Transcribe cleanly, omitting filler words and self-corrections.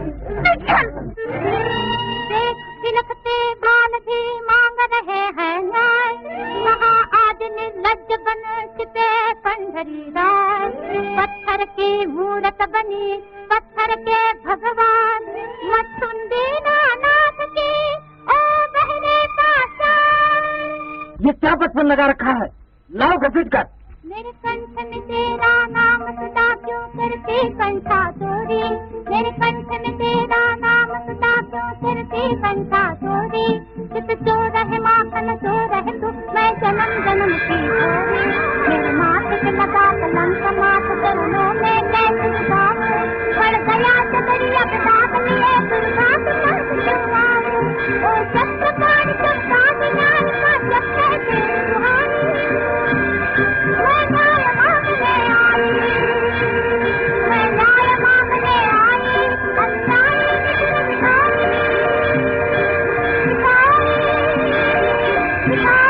देख तिलकते बाल भी मांग रहे हैं न्याय, कहा आज निर्लज्ज बन छिपे पंडरी राय। पत्थर की मूरत बनी पत्थर के भगवान, मत सुन दीना नाथ की ओ बहरे पाषाण। ये क्या बचपन लगा रखा है, लाओ घसीट कर। मेरे कंठ में तेरा नाम सदा क्यों करती कंठा चोरी, मेरे कंठ में तेरा नाम सदा क्यों करती कंठा चोरी। चित चोर है माखन चोर है तू, मैं जन्म जन्म की चोरी। मेरे माथे पे लगा कलंक माथ चरणों में कैसे निभाऊं, पड़ गया चदरिया पे दाग लिए दुर्भाग्य मत क्यों आऊं। ओ सत्यवान चंपा ज्ञान का जब कहते सुहानी, मैं न्याय मांगने आई, मैं न्याय मांगने आई। अन्यायी भिखारी, भिखारी, भिखारी।